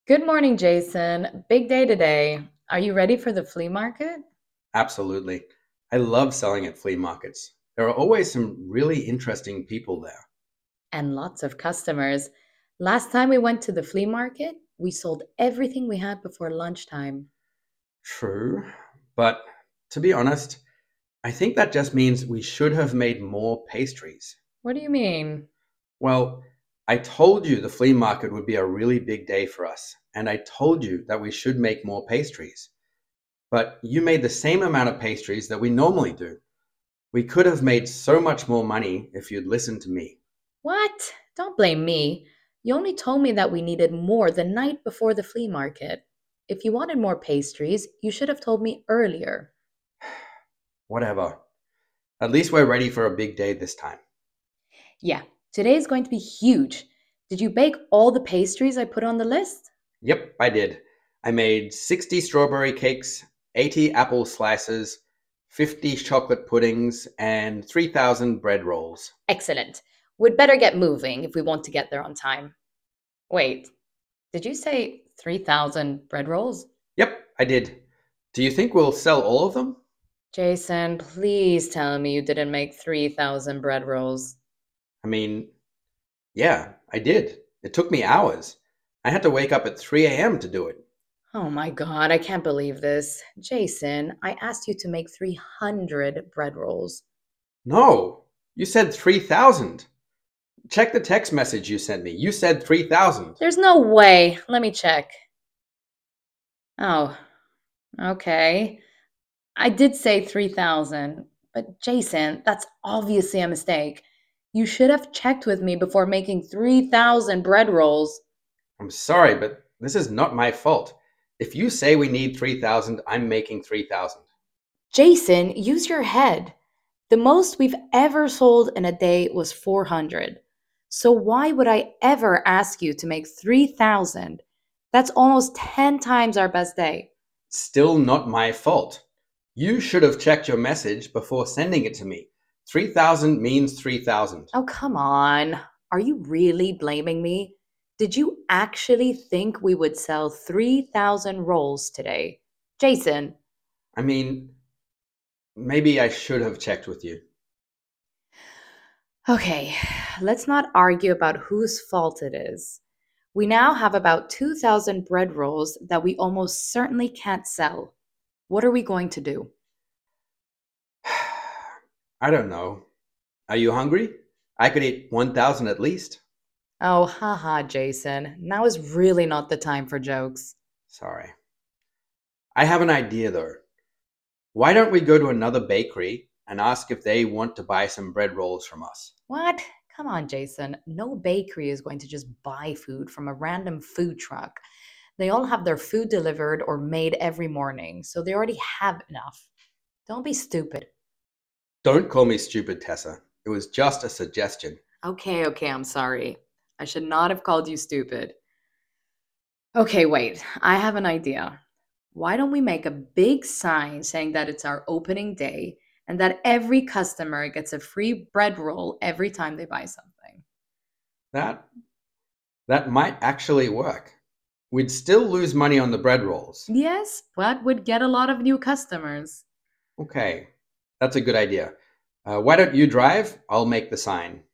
Good morning, Jason. Big day today. Are you ready for the flea market? Absolutely. I love selling at flea markets. There are always some really interesting people there. And lots of customers. Last time we went to the flea market, we sold everything we had before lunchtime. True. But to be honest, I think that just means we should have made more pastries. What do you mean? Well, I told you the flea market would be a really big day for us, and I told you that we should make more pastries. But you made the same amount of pastries that we normally do. We could have made so much more money if you'd listened to me. What? Don't blame me. You only told me that we needed more the night before the flea market. If you wanted more pastries, you should have told me earlier. Whatever. At least we're ready for a big day this time. Yeah, today is going to be huge. Did you bake all the pastries I put on the list? Yep, I did. I made 60 strawberry cakes, 80 apple slices, 50 chocolate puddings, and 3,000 bread rolls. Excellent. We'd better get moving if we want to get there on time. Wait, did you say 3,000 bread rolls? Yep, I did. Do you think we'll sell all of them? Jason, please tell me you didn't make 3,000 bread rolls. I mean, yeah, I did. It took me hours. I had to wake up at 3 a.m. to do it. Oh my god, I can't believe this. Jason, I asked you to make 300 bread rolls. No, you said 3,000. Check the text message you sent me. You said 3,000. There's no way. Let me check. Oh, okay. I did say 3,000, but Jason, that's obviously a mistake. You should have checked with me before making 3,000 bread rolls. I'm sorry, but this is not my fault. If you say we need 3,000, I'm making 3,000. Jason, use your head. The most we've ever sold in a day was 400. So why would I ever ask you to make 3,000? That's almost 10 times our best day. Still not my fault. You should have checked your message before sending it to me. 3,000 means 3,000. Oh, come on. Are you really blaming me? Did you actually think we would sell 3,000 rolls today? Jason, I mean, maybe I should have checked with you. okay, let's not argue about whose fault it is. We now have about 2,000 bread rolls that we almost certainly can't sell. What are we going to do? I don't know. Are you hungry? I could eat 1,000 at least. Oh, haha, Jason. Now is really not the time for jokes. Sorry. I have an idea though. Why don't we go to another bakery and ask if they want to buy some bread rolls from us? What? Come on, Jason. No bakery is going to just buy food from a random food truck. They all have their food delivered or made every morning, so they already have enough. Don't be stupid. Don't call me stupid, Tessa. It was just a suggestion. Okay, I'm sorry. I should not have called you stupid. Okay, wait. I have an idea. Why don't we make a big sign saying that it's our opening day and that every customer gets a free bread roll every time they buy something? That that might actually work. We'd still lose money on the bread rolls. Yes, but would get a lot of new customers. Okay, that's a good idea. Why don't you drive? I'll make the sign.